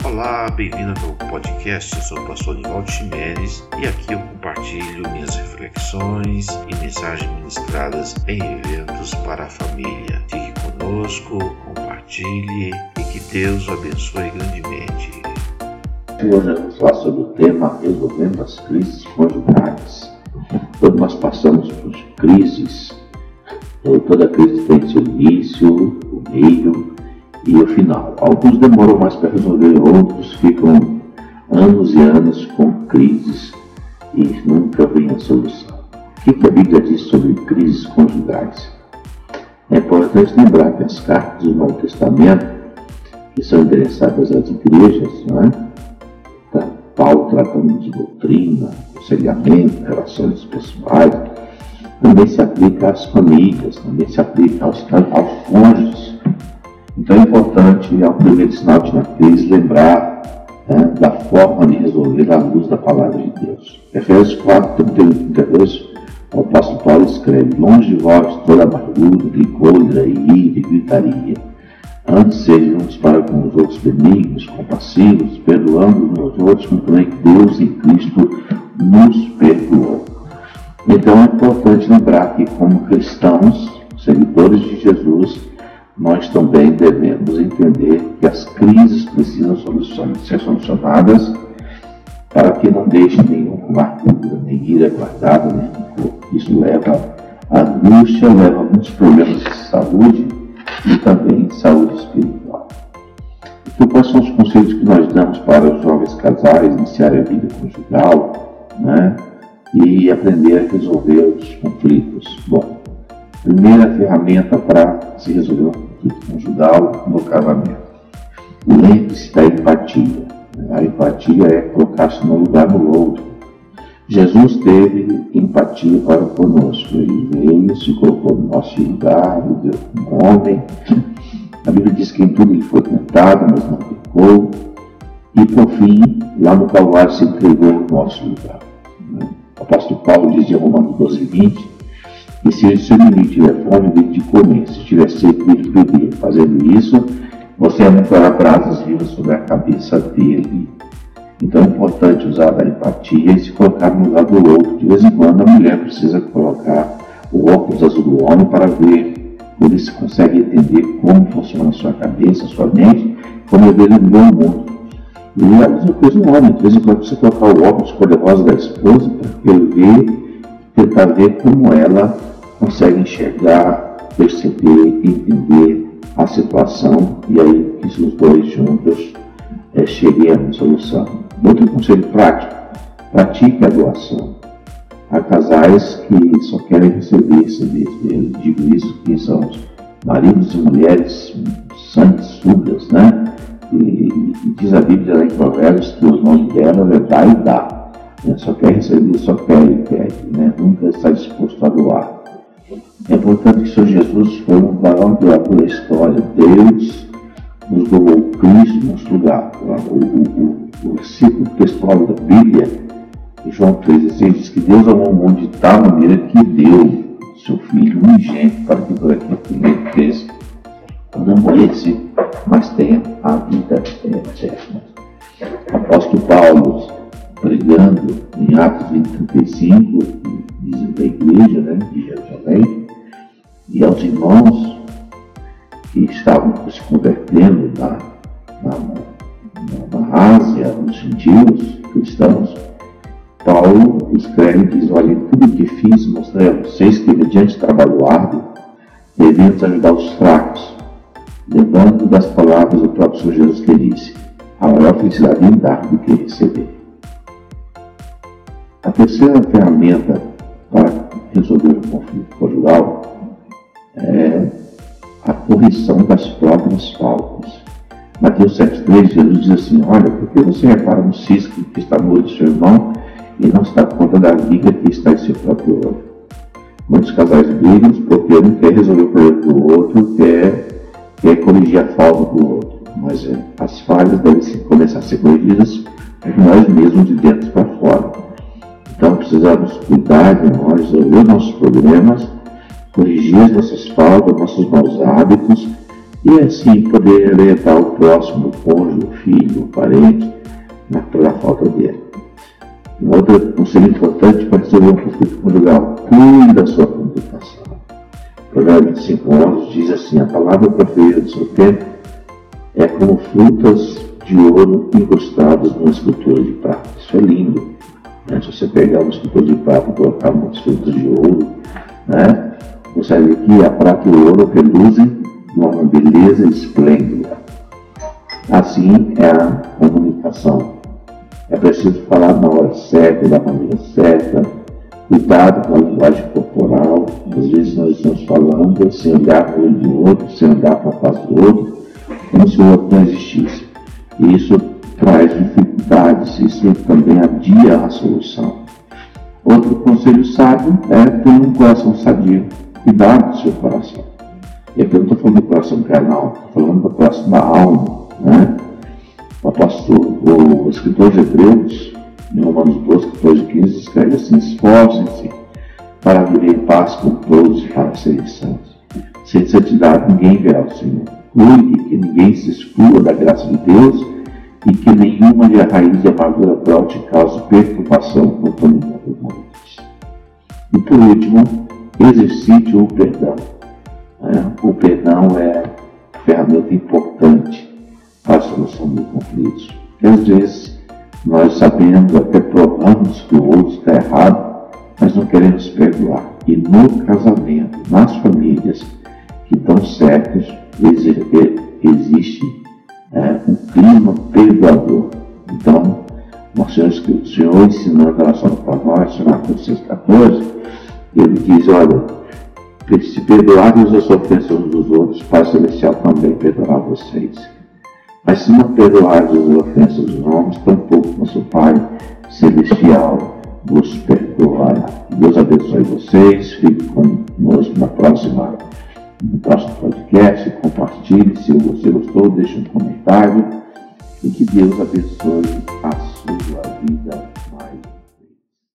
Olá, bem-vindo ao meu podcast. Eu sou o pastor Nivaldo Ximenes e aqui eu compartilho minhas reflexões e mensagens ministradas em eventos para a família. Fique conosco, compartilhe e que Deus o abençoe grandemente. Hoje vamos falar sobre o tema resolvendo as crises conjugais. Quando nós passamos por crises, toda crise tem seu início, o meio e o final. Alguns demoram mais para resolver, outros ficam anos e anos com crises e nunca vem a solução. O que a Bíblia diz sobre crises conjugais? É importante lembrar que as cartas do Novo Testamento, que são endereçadas às igrejas, não é? Paulo tratando de doutrina, aconselhamento, relações pessoais, também se aplica às famílias, também se aplica aos cônjuges. Então é importante, ao primeiro sinal de uma crise, lembrar da forma de resolver à luz da palavra de Deus. Efésios 4, 31 e 32, o apóstolo Paulo escreve: longe de vós toda amargura, rigor, ira e gritaria. Antes sejam uns para com os outros benignos, compassivos, perdoando uns aos outros, como também Deus em Cristo nos perdoou. Então é importante lembrar que, como cristãos, seguidores de Jesus, nós também devemos entender que as crises precisam ser solucionadas para que não deixe nenhuma amargura, nem ira guardada, nem rancor. Isso leva à angústia, leva a muitos problemas de saúde e também de saúde espiritual. Então, quais são os conselhos que nós damos para os jovens casais iniciarem a vida conjugal, né? E aprender a resolver os conflitos? Bom, primeira ferramenta para se resolver um conflito conjugal no casamento: lembre-se da empatia. A empatia é colocar-se no lugar do outro. Jesus teve empatia para conosco. Ele veio, se colocou no nosso lugar, viveu como homem. A Bíblia diz que em tudo ele foi tentado, mas não pecou. E por fim, lá no Calvário, se entregou no nosso lugar. O apóstolo Paulo diz em Romanos 12:20: e se o seu inimigo tiver fome, dê de comer; se tiver sede, dê de beber. Fazendo isso, você aumentará brasas vivas sobre a cabeça dele. Então é importante usar a empatia e se colocar no lugar do outro. De vez em quando a mulher precisa colocar o óculos azul do homem para ver, por isso consegue entender como funciona a sua cabeça, a sua mente, como ele vê o mundo. E a mesma coisa no homem, de vez em quando você colocar o óculos cor-de-rosa da esposa para ele tentar ver como ela consegue enxergar, perceber, entender a situação, e aí que os dois juntos cheguem a uma solução. Outro conselho prático: pratique a doação. Há casais que só querem receber. Eu digo isso que são maridos e mulheres sanguessugas, né? E diz a Bíblia lá em Provérbios que os nome dela é dar e dar. Só quer receber, só quer e pede, né? Nunca está disposto a doar. É importante que o Senhor Jesus foi um maior doador da história. Deus nos doou Cristo no nosso lugar. O versículo textual da Bíblia, João 3,16, diz que Deus amou o mundo de tal maneira que deu seu Filho unigênito para que por aquele primeiro cresça, não morresse, mas tenha a vida eterna. O apóstolo Paulo, pregando em Atos 20:35, diz da igreja, né, de Jerusalém, e aos irmãos que estavam se convertendo na Ásia, nos gentios cristãos, Paulo escreve e diz: olha, tudo que fiz mostrei a vocês que, mediante trabalho árduo, devemos ajudar os fracos, lembrando das palavras do próprio Senhor Jesus, que disse: a maior felicidade é dar do que receber. A terceira ferramenta para resolver o conflito conjugal é a correção das próprias faltas. Mateus 7,3, Jesus diz assim: olha, por que você repara no cisco que está no olho do seu irmão e não se dá conta da viga que está em seu próprio olho? Muitos casais brigam porque um quer resolver o problema do outro, quer corrigir a falta do outro. Mas as falhas devem começar a ser corrigidas por nós mesmos, de dentro para fora. Então precisamos cuidar de nós, resolver nossos problemas, corrigir as nossas faltas, nossos maus hábitos E assim poder orientar o próximo, o cônjuge, o filho, o parente, pela falta dele. Um outro conselho importante para resolver um conflito conjugal: cuide da sua comunicação. O Provérbio 25:11 diz assim: a palavra preferida do seu tempo é como frutas de ouro incrustadas numa escultura de prata. Isso é lindo. Né? Se você pegar uma escultura de prata e colocar umas frutas de ouro, né? Você vai ver que a prata e o ouro reluzem de uma beleza esplêndida. Assim é a comunicação. É preciso falar na hora certa, da maneira certa. Cuidado com a linguagem corporal. Às vezes nós estamos falando sem olhar para o olho do outro, sem olhar para a face do outro, como se o outro não existisse. E isso traz dificuldades, isso também adia a solução. Outro conselho sábio é ter um coração sadio. Cuidado do seu coração. E aqui eu não estou falando do coração carnal, estou falando do coração da alma. Né? O escritor de Hebreus, em Romanos 12, 14 e 15, escreve assim: esforcem-se para viver em paz com todos e para serem santos. Sem santidade ninguém verá o Senhor. Cuide que ninguém se exclua da graça de Deus e que nenhuma de raiz de amargura brote e cause perturbação contaminando muitos. E por último, exercite o perdão. O perdão é ferramenta importante para a solução dos conflitos. Porque às vezes nós sabemos, até provamos que o outro está errado, mas não queremos perdoar. E no casamento, nas famílias que estão certas, existe um clima perdoador. Então, nós temos que o Senhor ensinou em relação para nós, na Colossenses 14, ele diz: olha, se perdoarem as ofensas uns dos outros, o Pai Celestial também perdoará vocês. Mas se não perdoarem as ofensas dos homens, tampouco nosso Pai Celestial vos perdoará. Deus abençoe vocês, fique conosco no próximo podcast, compartilhe, se você gostou, deixe um comentário e que Deus abençoe a sua vida mais.